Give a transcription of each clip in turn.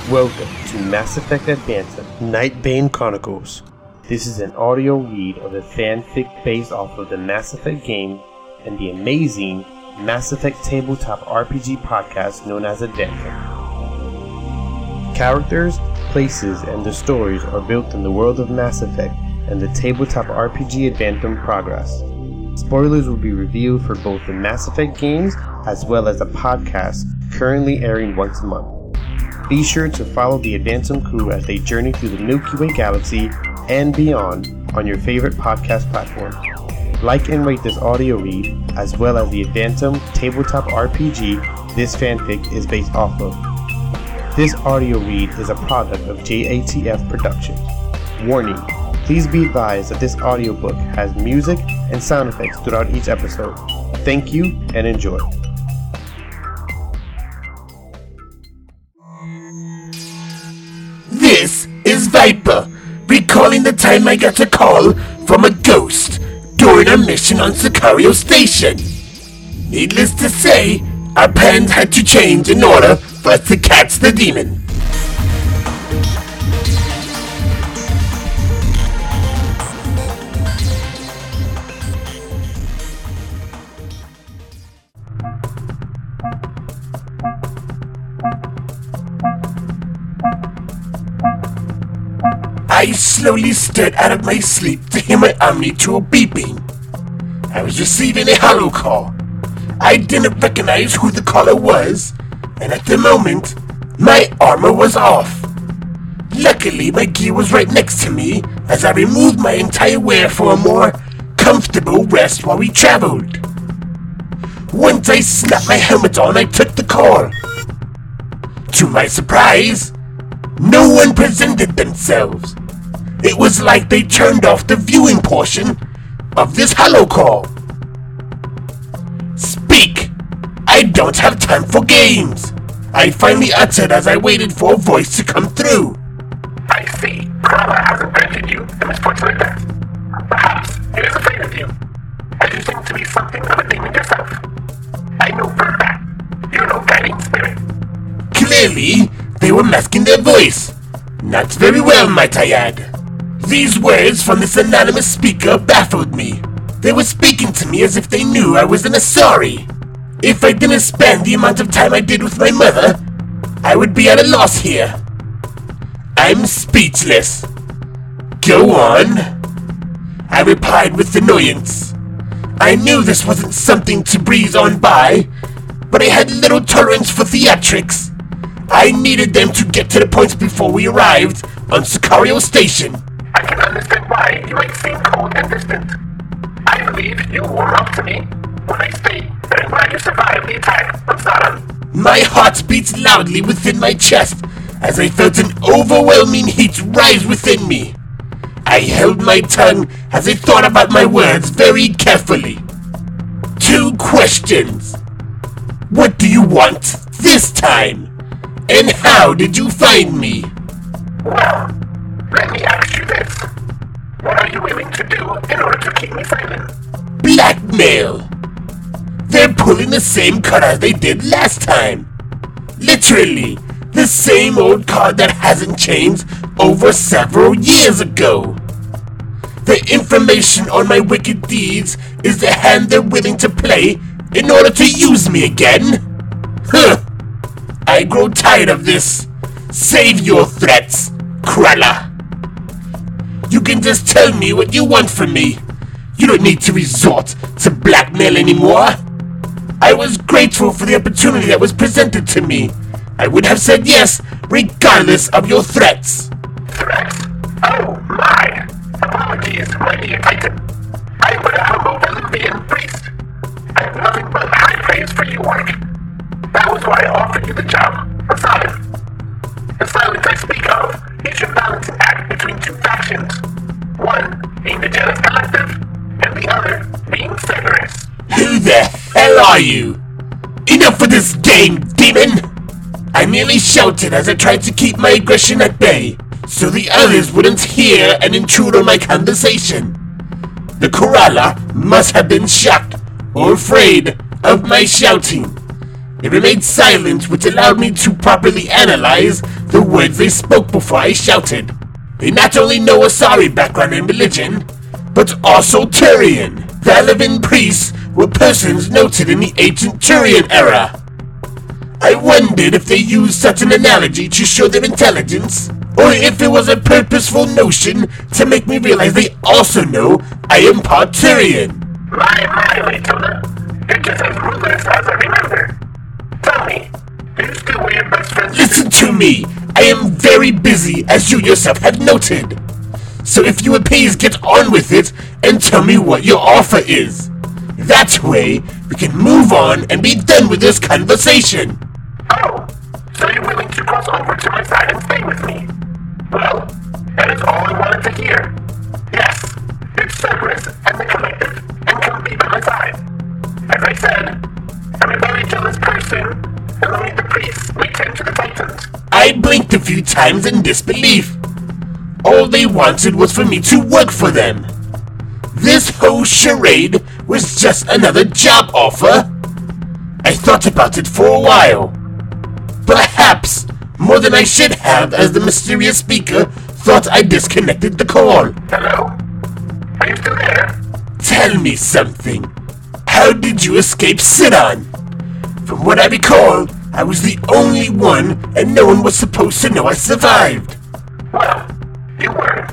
Welcome to Mass Effect Advanced Nightbane Chronicles. This is an audio read of the fanfic based off of the Mass Effect game and the amazing Mass Effect tabletop RPG podcast known as Advanced. Characters, places, and the stories are built in the world of Mass Effect and the tabletop RPG Advanced Progress. Spoilers will be revealed for both the Mass Effect games as well as the podcast currently airing once a month. Be sure to follow the Advanced crew as they journey through the Milky Way galaxy and beyond on your favorite podcast platform. Like and rate this audio read as well as the Advanced tabletop RPG this fanfic is based off of. This audio read is a product of JATF Productions. Warning, please be advised that this audiobook has music and sound effects throughout each episode. Thank you and enjoy. This is Viper, recalling the time I got a call from a ghost during a mission on Sicario Station. Needless to say, our plans had to change in order for us to catch the demon. I slowly stirred out of my sleep to hear my Omni-Tool beeping. I was receiving a holo call. I didn't recognize who the caller was, and at the moment, my armor was off. Luckily, my gear was right next to me as I removed my entire wear for a more comfortable rest while we traveled. Once I snapped my helmet on, I took the call. To my surprise, no one presented themselves. It was like they turned off the viewing portion of this holo call. Speak! I don't have time for games! I finally uttered as I waited for a voice to come through. I see. Corella hasn't granted you the misfortunate death. Perhaps he is afraid of you, as you seem to be something of a demon yourself. I know for a fact you're no guiding spirit. Clearly, they were masking their voice. Not very well, might I add. These words from this anonymous speaker baffled me. They were speaking to me as if they knew I was an Asari. If I didn't spend the amount of time I did with my mother, I would be at a loss here. I'm speechless. Go on. I replied with annoyance. I knew this wasn't something to breeze on by, but I had little tolerance for theatrics. I needed them to get to the point before we arrived on Sicario Station. I can understand why you might seem cold and distant. I believe you warm up to me when I state that I'm glad you survived the attack on Sodom. My heart beats loudly within my chest as I felt an overwhelming heat rise within me. I held my tongue as I thought about my words very carefully. 2 questions. What do you want this time? And how did you find me? Well, let me ask you this. What are you willing to do in order to keep me silent? Blackmail. They're pulling the same card as they did last time. Literally, the same old card that hasn't changed over several years ago. The information on my wicked deeds is the hand they're willing to play in order to use me again. Huh. I grow tired of this. Save your threats, Corella. You can just tell me what you want from me. You don't need to resort to blackmail anymore. I was grateful for the opportunity that was presented to me. I would have said yes, regardless of your threats. Threats? Oh my! Apologies, my dear Titan. I am but a humble Veluvian priest. I have nothing but high praise for your work. That was why I offered you the job of Sodom. The silence I speak of is your balancing act between 2 factions. One being the Jealous Collective, and the other being Cerberus. Who the hell are you? Enough of this game, demon! I merely shouted as I tried to keep my aggression at bay, so the others wouldn't hear and intrude on my conversation. The Corella must have been shocked or afraid of my shouting. It remained silent, which allowed me to properly analyze the words they spoke before I shouted. They not only know Asari background in religion, but also Turian. The Elven priests were persons noted in the ancient Turian era. I wondered if they used such an analogy to show their intelligence, or if it was a purposeful notion to make me realize they also know I am part Turian. My, Laytoona. You're just as ruthless as I remember. Tell me, do you still wear your best friend's... Listen to me! I am very busy, as you yourself have noted. So if you would please get on with it and tell me what your offer is. That way, we can move on and be done with this conversation. Oh, so you're willing to cross over to my side and stay with me? Well, that is all I wanted to hear. Yes, it's Cerberus and the Collective, and come be by my side. As I said, I'm a very jealous person, and only the priests return to the Titans. I blinked a few times in disbelief. All they wanted was for me to work for them. This whole charade was just another job offer. I thought about it for a while. Perhaps more than I should have, as the mysterious speaker thought I disconnected the call. Hello? Are you still there? Tell me something. How did you escape Sidon? From what I recall, I was the only one and no one was supposed to know I survived. Well, you weren't.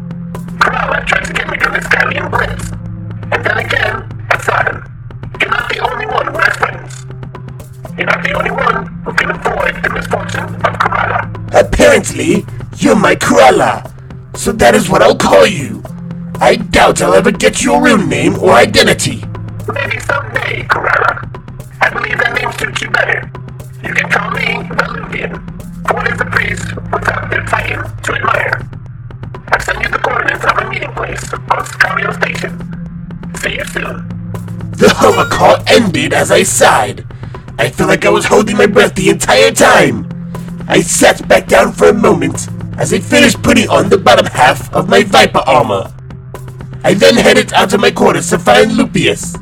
Kerala tried to get me during the Stallion Blitz. And then again, at Sidon. You're not the only one who has friends. You're not the only one who can avoid the misfortune of Kerala. Apparently, you're my Kerala, so that is what I'll call you. I doubt I'll ever get your real name or identity. Maybe someday, Kerala. I believe that name suits you better. You can call me Veluvian. For what is a priest without their titan to admire? I've sent you the coordinates of a meeting place on Scario Station. See you soon. The hover call ended as I sighed. I felt like I was holding my breath the entire time. I sat back down for a moment as I finished putting on the bottom half of my Viper armor. I then headed out to my quarters to find Lupius.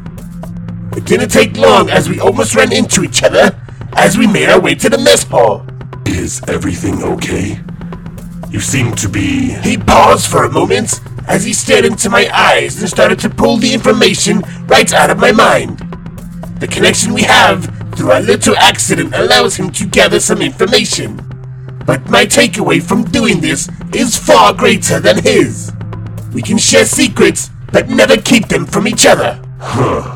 It didn't take long as we almost ran into each other as we made our way to the mess hall. Is everything okay? You seem to be... He paused for a moment as he stared into my eyes and started to pull the information right out of my mind. The connection we have through a little accident allows him to gather some information. But my takeaway from doing this is far greater than his. We can share secrets, but never keep them from each other. Huh.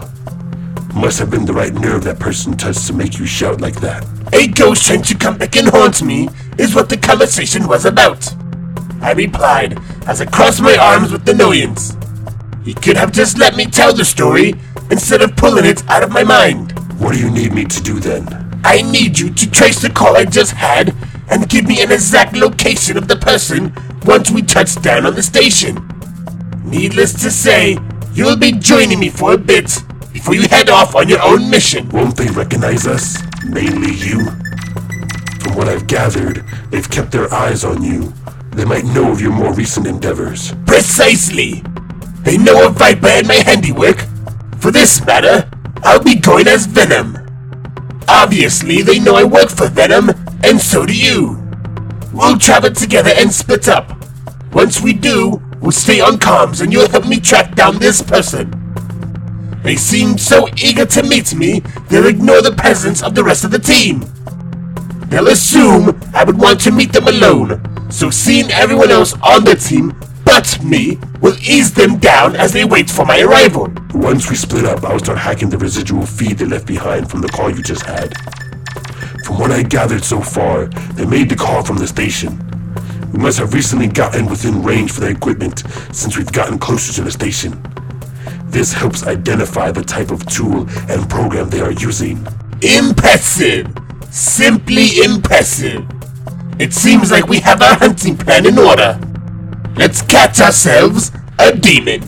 Must have been the right nerve that person touched to make you shout like that. A ghost trying to come back and haunt me is what the conversation was about. I replied as I crossed my arms with annoyance. He could have just let me tell the story instead of pulling it out of my mind. What do you need me to do then? I need you to trace the call I just had and give me an exact location of the person once we touch down on the station. Needless to say, you'll be joining me for a bit before you head off on your own mission. Won't they recognize us? Mainly you? From what I've gathered, they've kept their eyes on you. They might know of your more recent endeavors. Precisely! They know of Viper and my handiwork. For this matter, I'll be going as Venom. Obviously, they know I work for Venom, and so do you. We'll travel together and split up. Once we do, we'll stay on comms and you'll help me track down this person. They seem so eager to meet me, they'll ignore the presence of the rest of the team. They'll assume I would want to meet them alone, so seeing everyone else on the team but me will ease them down as they wait for my arrival. Once we split up, I'll start hacking the residual feed they left behind from the call you just had. From what I gathered so far, they made the call from the station. We must have recently gotten within range for their equipment since we've gotten closer to the station. This helps identify the type of tool and program they are using. Impressive! Simply impressive! It seems like we have our hunting plan in order. Let's catch ourselves a demon.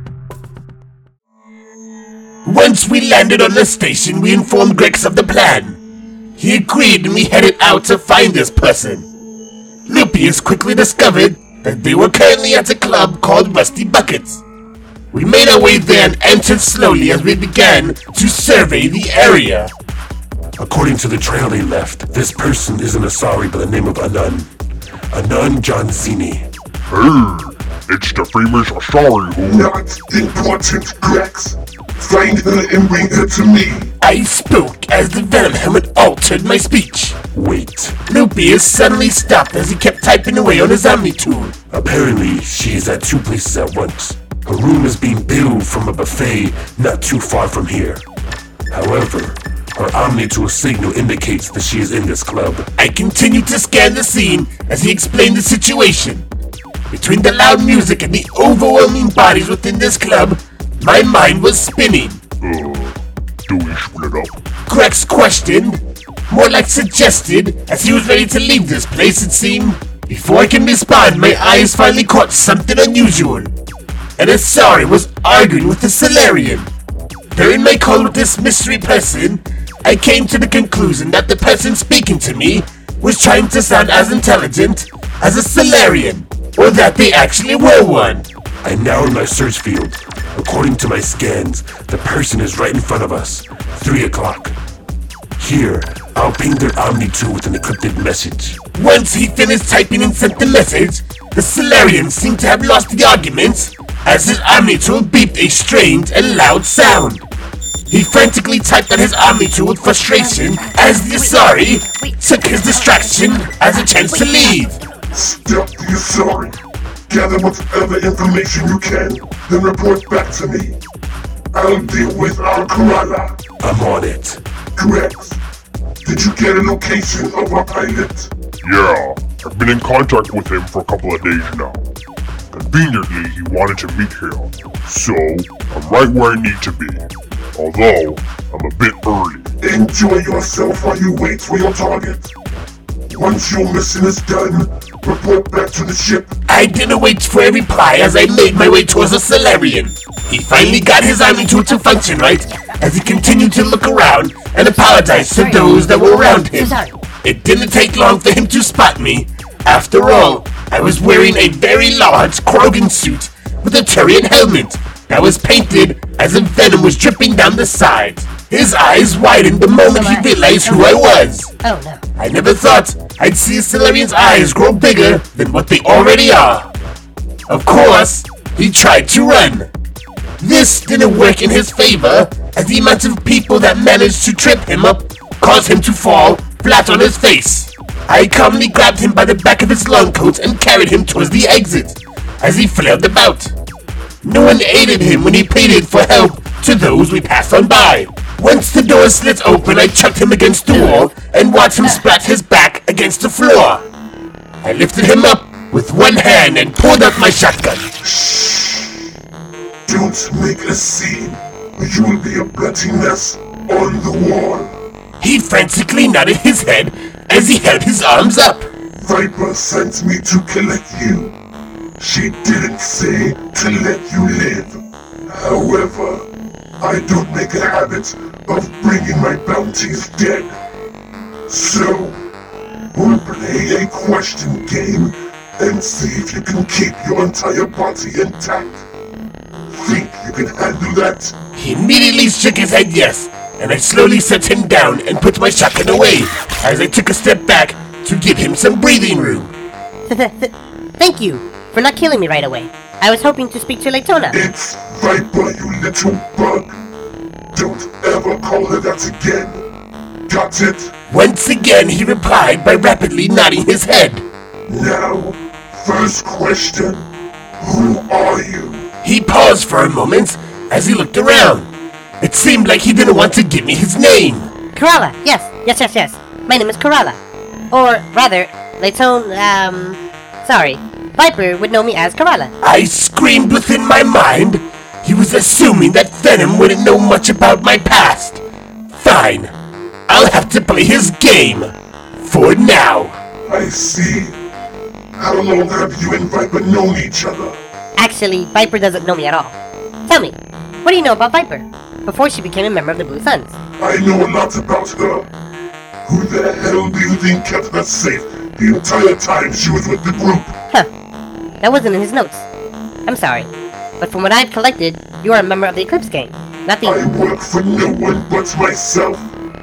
Once we landed on the station, we informed Grex of the plan. He agreed and we headed out to find this person. Lupius quickly discovered that they were currently at a club called Rusty Buckets. We made our way there and entered slowly as we began to survey the area. According to the trail they left, this person is an Asari by the name of Anan. Anan Janzini. Hey, it's the famous Asari who... Not important, Grex. Find her and bring her to me. I spoke as the Venom Helmet altered my speech. Wait. Lupius suddenly stopped as he kept typing away on his Omni tool. Apparently, she is at 2 places at once. Her room is being billed from a buffet not too far from here. However, her Omni tool signal indicates that she is in this club. I continued to scan the scene as he explained the situation. Between the loud music and the overwhelming bodies within this club, my mind was spinning. Do we split up? Grex questioned, more like suggested, as he was ready to leave this place, it seemed. Before I can respond, my eyes finally caught something unusual. An Asari was arguing with a Salarian. During my call with this mystery person, I came to the conclusion that the person speaking to me was trying to sound as intelligent as a Salarian, or that they actually were one. I'm now in my search field. According to my scans, the person is right in front of us. 3 o'clock. Here, I'll ping their Omni tool with an encrypted message. Once he finished typing and sent the message, the Salarian seemed to have lost the arguments as his Omni tool beeped a strange and loud sound. He frantically typed on his Omni tool with frustration as the Asari took his distraction as a chance to leave. Stop the Asari. Gather whatever information you can, then report back to me. I'll deal with our Kerala. I'm on it. Grex, did you get a location of our pilot? Yeah, I've been in contact with him for a couple of days now. Conveniently, he wanted to meet here, so I'm right where I need to be. Although, I'm a bit early. Enjoy yourself while you wait for your target. Once your mission is done, report back to the ship. I didn't wait for a reply as I made my way towards the Salarian. He finally got his Omni tool to function right as he continued to look around and apologize to those that were around him. It didn't take long for him to spot me. After all, I was wearing a very large Krogan suit with a Turian helmet that was painted as if venom was dripping down the sides. His eyes widened the moment he realized who I was. Oh no. I never thought I'd see a Salarian's eyes grow bigger than what they already are. Of course, he tried to run. This didn't work in his favor, as the amount of people that managed to trip him up caused him to fall flat on his face. I calmly grabbed him by the back of his long coat and carried him towards the exit, as he flailed about. No one aided him when he pleaded for help to those we passed on by. Once the door slid open, I chucked him against the wall and watched him splat his back against the floor. I lifted him up with one hand and pulled out my shotgun. Don't make a scene, or you will be a bloody mess on the wall. He frantically nodded his head as he held his arms up. Viper sent me to collect you. She didn't say to let you live. However, I don't make a habit of bringing my bounties dead. So, we'll play a question game and see if you can keep your entire body intact. Think you can handle that? He immediately shook his head yes, and I slowly set him down and put my shotgun away as I took a step back to give him some breathing room. Thank you for not killing me right away. I was hoping to speak to Laytona. It's Viper, you little bug. Don't ever call her that again. Got it? Once again, he replied by rapidly nodding his head. Now, first question. Who are you? He paused for a moment as he looked around. It seemed like he didn't want to give me his name. Kerala, yes. My name is Kerala. Or rather, Laytona, sorry. Viper would know me as Kerala. I screamed within my mind. He was assuming that Venom wouldn't know much about my past. Fine. I'll have to play his game. For now. I see. How long have you and Viper known each other? Actually, Viper doesn't know me at all. Tell me, what do you know about Viper? Before she became a member of the Blue Suns. I know a lot about her. Who the hell do you think kept her safe the entire time she was with the group? Huh. That wasn't in his notes. I'm sorry. But from what I've collected, you are a member of the Eclipse Gang, not the... I work for no one but myself.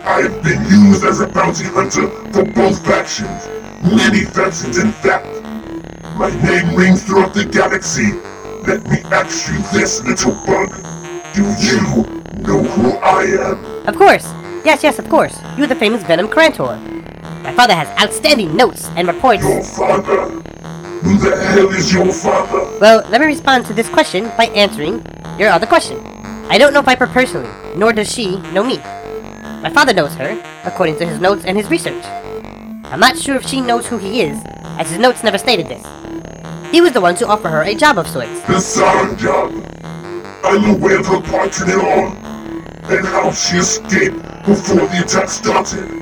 I've been used as a bounty hunter for both factions. Many factions, in fact. My name rings throughout the galaxy. Let me ask you this, little bug. Do you know who I am? Of course. Yes, of course. You're the famous Venom Crantor. My father has outstanding notes and reports. Your father? Who the hell is your father? Well, let me respond to this question by answering your other question. I don't know Viper personally, nor does she know me. My father knows her, according to his notes and his research. I'm not sure if she knows who he is, as his notes never stated this. He was the one to offer her a job of sorts. The Saran job. I'm aware of her part in it all, and how she escaped before the attack started.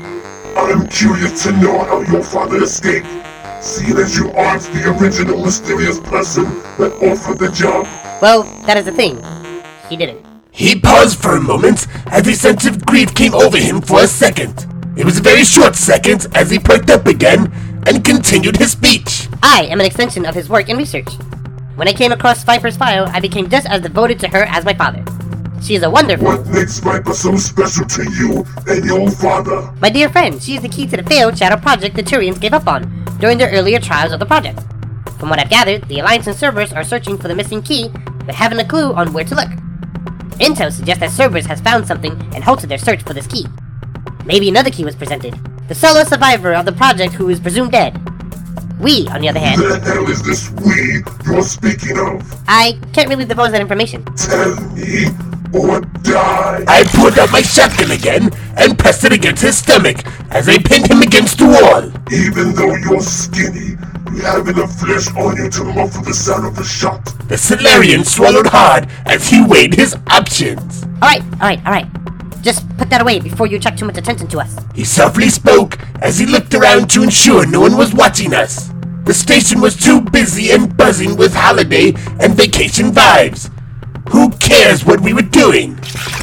I'm curious to know how your father escaped, seeing as you aren't the original mysterious person that offered the job. Well, that is the thing. He didn't. He paused for a moment as a sense of grief came over him for a second. It was a very short second as he perked up again and continued his speech. I am an extension of his work and research. When I came across Viper's file, I became just as devoted to her as my father. She is a wonderful... What makes Viper so special to you and your father? My dear friend, she is the key to the failed Shadow Project the Turians gave up on during their earlier trials of the project. From what I've gathered, the Alliance and Cerberus are searching for the missing key, but haven't a clue on where to look. Intel suggests that Cerberus has found something and halted their search for this key. Maybe another key was presented. The solo survivor of the project who is presumed dead. We, on the other hand... Who the hell is this we you're speaking of? I can't really divulge that information. Tell me, or die. I pulled out my shotgun again and pressed it against his stomach as I pinned him against the wall. Even though you're skinny, you have enough flesh on you to muffle the sound of a shot. The Solarian swallowed hard as he weighed his options. Alright. Just put that away before you attract too much attention to us. He softly spoke as he looked around to ensure no one was watching us. The station was too busy and buzzing with holiday and vacation vibes. Who cares what we were doing?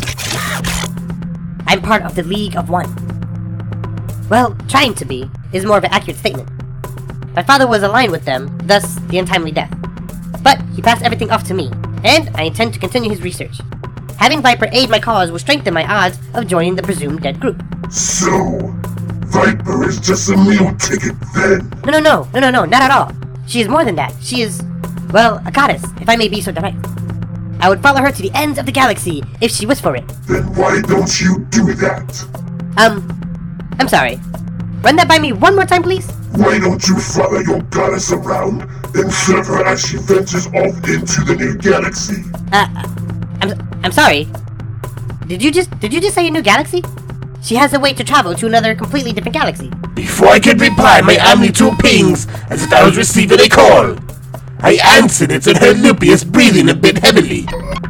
I'm part of the League of One. Well, trying to be is more of an accurate statement. My father was aligned with them, thus the untimely death. But he passed everything off to me, and I intend to continue his research. Having Viper aid my cause will strengthen my odds of joining the presumed dead group. So, Viper is just a meal ticket then? No, not at all. She is more than that. She is, well, a goddess, if I may be so direct. I would follow her to the ends of the galaxy if she was for it. Then why don't you do that? I'm sorry. Run that by me one more time, please? Why don't you follow your goddess around and serve her as she ventures off into the new galaxy? I'm sorry. Did you just say a new galaxy? She has a way to travel to another completely different galaxy. Before I could reply, my Omni-Tool pings as if I was receiving a call. I answered it and heard Lupius breathing a bit heavily.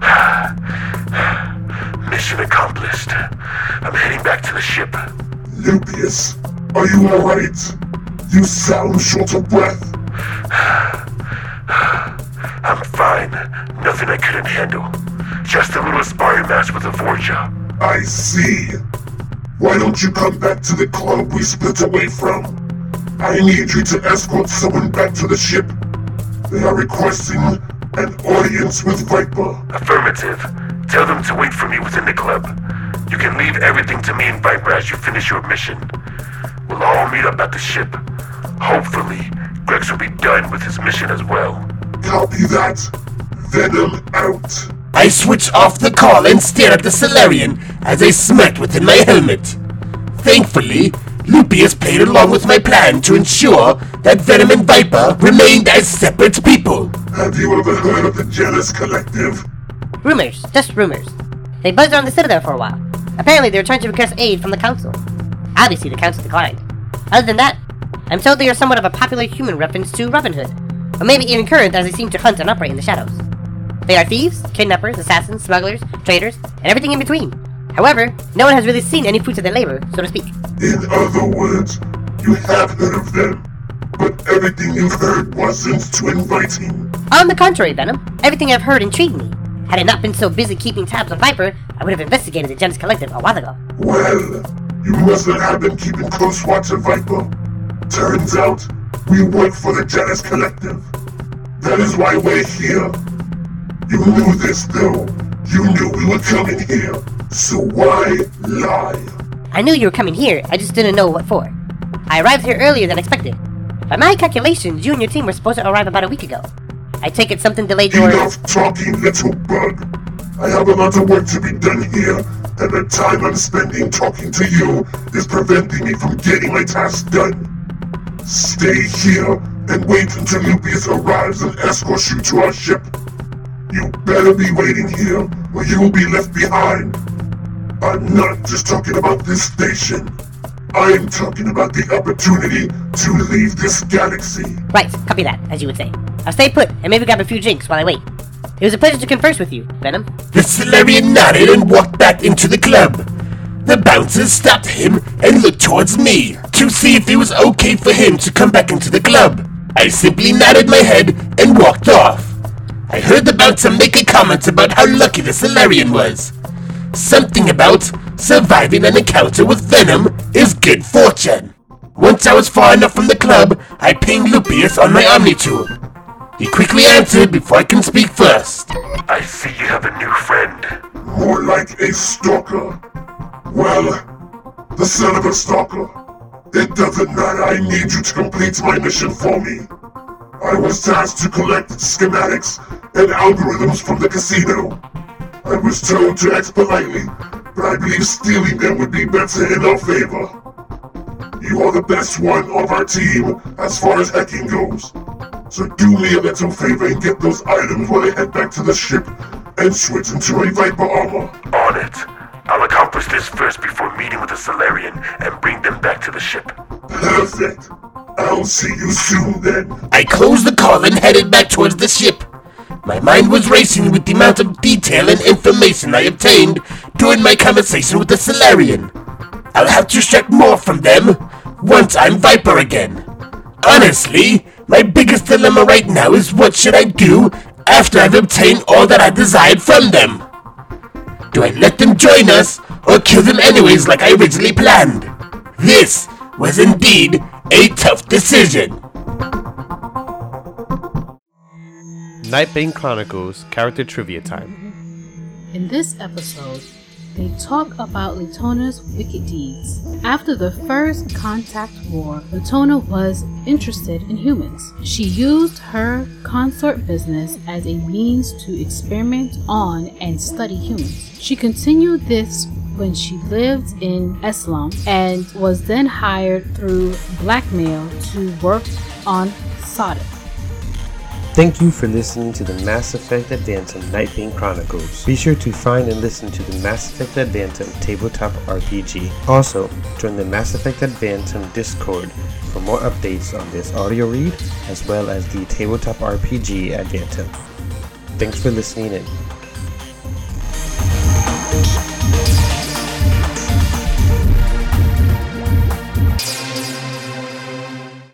Mission accomplished. I'm heading back to the ship. Lupius, are you alright? You sound short of breath. I'm fine. Nothing I couldn't handle. Just a little sparring match with a Vorja. I see. Why don't you come back to the club we split away from? I need you to escort someone back to the ship. They are requesting an audience with Viper. Affirmative. Tell them to wait for me within the club. You can leave everything to me and Viper as you finish your mission. We'll all meet up at the ship. Hopefully, Grex will be done with his mission as well. Copy that. Venom out. I switched off the call and stared at the Solarian as I smirked within my helmet. Thankfully, Lupius played along with my plan to ensure that Venom and Viper remained as separate people. Have you ever heard of the Janus Collective? Rumors, just rumors. They buzzed around the Citadel for a while. Apparently they were trying to request aid from the Council. Obviously the Council declined. Other than that, I'm told they are somewhat of a popular human reference to Robin Hood, or maybe even current as they seem to hunt and operate in the shadows. They are thieves, kidnappers, assassins, smugglers, traitors, and everything in between. However, no one has really seen any fruits of their labor, so to speak. In other words, you have heard of them, but everything you've heard wasn't too inviting. On the contrary, Venom, everything I've heard intrigued me. Had I not been so busy keeping tabs on Viper, I would have investigated the Janus Collective a while ago. Well, you must not have been keeping close watch of Viper. Turns out, we work for the Janus Collective. That is why we're here. You knew this, though. You knew we were coming here. So why lie? I knew you were coming here, I just didn't know what for. I arrived here earlier than expected. By my calculations, you and your team were supposed to arrive about a week ago. I take it something delayed your... Enough talking, little bug. I have a lot of work to be done here, and the time I'm spending talking to you is preventing me from getting my task done. Stay here and wait until Lupius arrives and escorts you to our ship. You better be waiting here, or you will be left behind. I'm not just talking about this station. I'm talking about the opportunity to leave this galaxy. Right, copy that, as you would say. I'll stay put, and maybe grab a few drinks while I wait. It was a pleasure to converse with you, Venom. The Solarian nodded and walked back into the club. The bouncers stopped him and looked towards me to see if it was okay for him to come back into the club. I simply nodded my head and walked off. I heard the bouncer make a comment about how lucky the Solarian was. Something about surviving an encounter with Venom is good fortune. Once I was far enough from the club, I pinged Lupius on my Omnitool. He quickly answered before I can speak first. I see you have a new friend. More like a stalker. Well, the son of a stalker. It doesn't matter, I need you to complete my mission for me. I was tasked to collect schematics and algorithms from the casino. I was told to act politely, but I believe stealing them would be better in our favor. You are the best one of our team as far as hacking goes. So do me a little favor and get those items while I head back to the ship and switch into a Viper armor. On it. I'll accomplish this first before meeting with the Solarian and bring them back to the ship. Perfect. I'll see you soon then. I closed the call and headed back towards the ship. My mind was racing with the amount of detail and information I obtained during my conversation with the Solarian. I'll have to extract more from them once I'm Viper again. Honestly, my biggest dilemma right now is what should I do after I've obtained all that I desired from them? Do I let them join us or kill them anyways like I originally planned? This was indeed a tough decision. Nightbane Chronicles Character Trivia Time. In this episode, they talk about Latona's wicked deeds. After the first contact war, Latona was interested in humans. She used her consort business as a means to experiment on and study humans. She continued this when she lived in Eslam and was then hired through blackmail to work on Sodom. Thank you for listening to the Mass Effect Advanced Nightbane Chronicles. Be sure to find and listen to the Mass Effect Advanced Tabletop RPG. Also, join the Mass Effect Advanced Discord for more updates on this audio read, as well as the Tabletop RPG Advanced. Thanks for listening in.